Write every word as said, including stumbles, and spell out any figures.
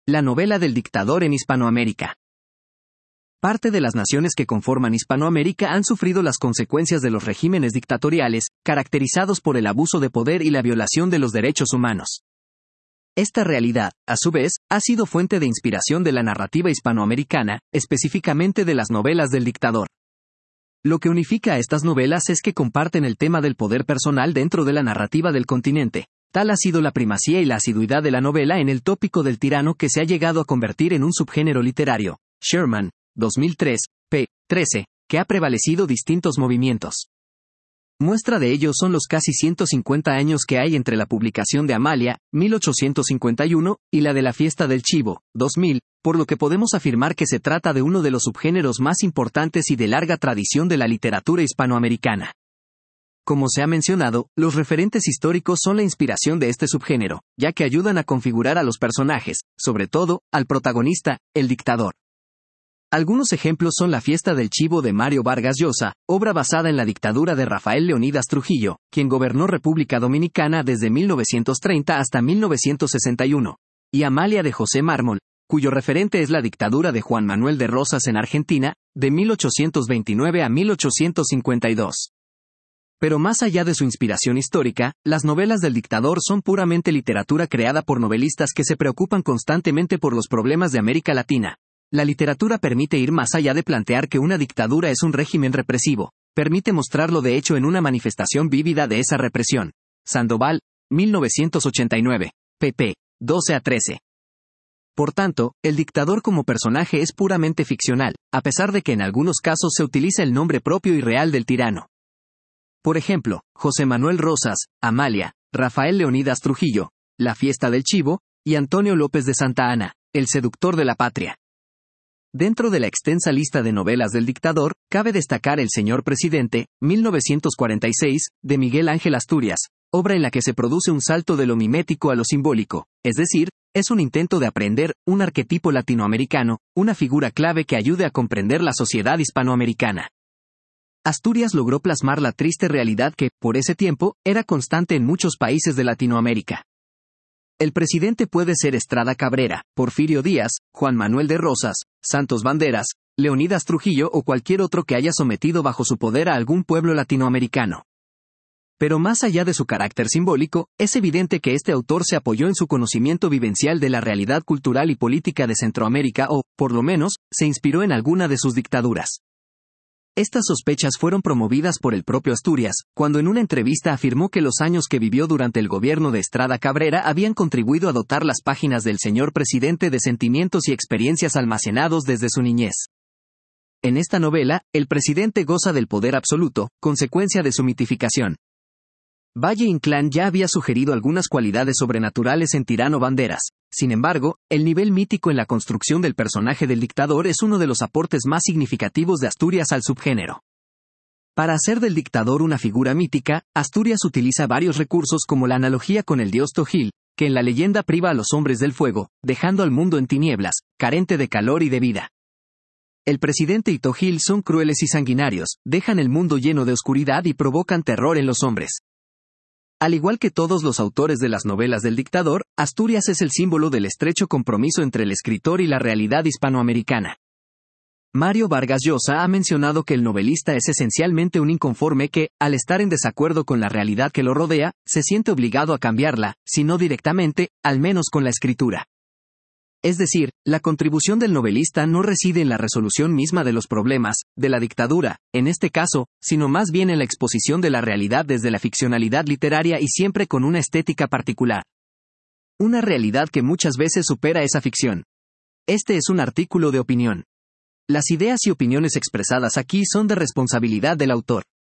La novela del dictador en Hispanoamérica. Parte de las naciones que conforman Hispanoamérica han sufrido las consecuencias de los regímenes dictatoriales, caracterizados por el abuso de poder y la violación de los derechos humanos. Esta realidad, a su vez, ha sido fuente de inspiración de la narrativa hispanoamericana, específicamente de las novelas del dictador. Lo que unifica a estas novelas es que comparten el tema del poder personal dentro de la narrativa del continente. Tal ha sido la primacía y la asiduidad de la novela en el tópico del tirano que se ha llegado a convertir en un subgénero literario. Sherman, dos mil tres, p. trece, que ha prevalecido distintos movimientos. Muestra de ello son los casi ciento cincuenta años que hay entre la publicación de Amalia, mil ochocientos cincuenta y uno, y la de La fiesta del chivo, dos mil, por lo que podemos afirmar que se trata de uno de los subgéneros más importantes y de larga tradición de la literatura hispanoamericana. Como se ha mencionado, los referentes históricos son la inspiración de este subgénero, ya que ayudan a configurar a los personajes, sobre todo, al protagonista, el dictador. Algunos ejemplos son La fiesta del chivo de Mario Vargas Llosa, obra basada en la dictadura de Rafael Leónidas Trujillo, quien gobernó República Dominicana desde mil novecientos treinta hasta mil novecientos sesenta y uno, y Amalia de José Mármol, cuyo referente es la dictadura de Juan Manuel de Rosas en Argentina, de mil ochocientos veintinueve a mil ochocientos cincuenta y dos. Pero más allá de su inspiración histórica, las novelas del dictador son puramente literatura creada por novelistas que se preocupan constantemente por los problemas de América Latina. La literatura permite ir más allá de plantear que una dictadura es un régimen represivo, permite mostrarlo de hecho en una manifestación vívida de esa represión. Sandoval, mil novecientos ochenta y nueve, pp. doce a trece. Por tanto, el dictador como personaje es puramente ficcional, a pesar de que en algunos casos se utiliza el nombre propio y real del tirano. Por ejemplo, José Manuel Rosas, Amalia, Rafael Leónidas Trujillo, La fiesta del chivo, y Antonio López de Santa Anna, el seductor de la patria. Dentro de la extensa lista de novelas del dictador, cabe destacar El señor presidente, mil novecientos cuarenta y seis, de Miguel Ángel Asturias, obra en la que se produce un salto de lo mimético a lo simbólico, es decir, es un intento de aprender un arquetipo latinoamericano, una figura clave que ayude a comprender la sociedad hispanoamericana. Asturias logró plasmar la triste realidad que, por ese tiempo, era constante en muchos países de Latinoamérica. El presidente puede ser Estrada Cabrera, Porfirio Díaz, Juan Manuel de Rosas, Santos Banderas, Leónidas Trujillo o cualquier otro que haya sometido bajo su poder a algún pueblo latinoamericano. Pero más allá de su carácter simbólico, es evidente que este autor se apoyó en su conocimiento vivencial de la realidad cultural y política de Centroamérica o, por lo menos, se inspiró en alguna de sus dictaduras. Estas sospechas fueron promovidas por el propio Asturias, cuando en una entrevista afirmó que los años que vivió durante el gobierno de Estrada Cabrera habían contribuido a dotar las páginas del señor presidente de sentimientos y experiencias almacenados desde su niñez. En esta novela, el presidente goza del poder absoluto, consecuencia de su mitificación. Valle Inclán ya había sugerido algunas cualidades sobrenaturales en Tirano Banderas. Sin embargo, el nivel mítico en la construcción del personaje del dictador es uno de los aportes más significativos de Asturias al subgénero. Para hacer del dictador una figura mítica, Asturias utiliza varios recursos como la analogía con el dios Tojil, que en la leyenda priva a los hombres del fuego, dejando al mundo en tinieblas, carente de calor y de vida. El presidente y Tojil son crueles y sanguinarios, dejan el mundo lleno de oscuridad y provocan terror en los hombres. Al igual que todos los autores de las novelas del dictador, Asturias es el símbolo del estrecho compromiso entre el escritor y la realidad hispanoamericana. Mario Vargas Llosa ha mencionado que el novelista es esencialmente un inconforme que, al estar en desacuerdo con la realidad que lo rodea, se siente obligado a cambiarla, si no directamente, al menos con la escritura. Es decir, la contribución del novelista no reside en la resolución misma de los problemas, de la dictadura, en este caso, sino más bien en la exposición de la realidad desde la ficcionalidad literaria y siempre con una estética particular. Una realidad que muchas veces supera esa ficción. Este es un artículo de opinión. Las ideas y opiniones expresadas aquí son de responsabilidad del autor.